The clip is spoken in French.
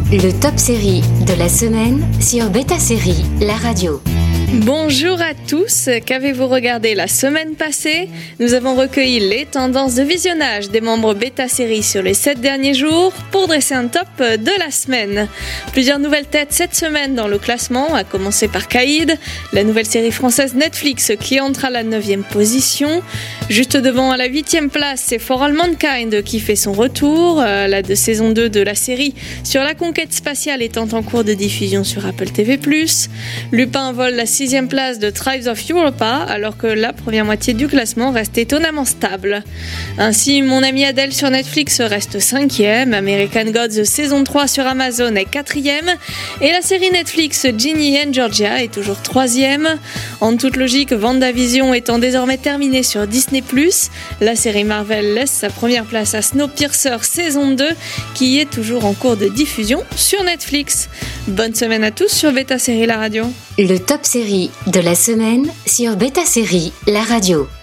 Le top série de la semaine sur Beta Série, la radio. Bonjour à tous, qu'avez-vous regardé la semaine passée ? Nous avons recueilli les tendances de visionnage des membres Beta Série sur les 7 derniers jours pour dresser un top de la semaine. Plusieurs nouvelles têtes cette semaine dans le classement, à commencer par Caïd, la nouvelle série française Netflix qui entre à la 9e position. Juste devant à la 8e place, c'est For All Mankind qui fait son retour, la saison 2 de la série sur la conquête spatiale étant en cours de diffusion sur Apple TV+. Lupin vole la 6e place de Tribes of Europa, alors que la première moitié du classement reste étonnamment stable. Ainsi, Mon ami Adèle sur Netflix reste 5e, American Gods saison 3 sur Amazon est 4e, et la série Netflix Ginny and Georgia est toujours 3e. En toute logique, WandaVision étant désormais terminée sur Disney+, la série Marvel laisse sa première place à Snowpiercer saison 2, qui est toujours en cours de diffusion sur Netflix. Bonne semaine à tous sur Beta Série, la radio. Le top série de la semaine sur Beta Série, la radio.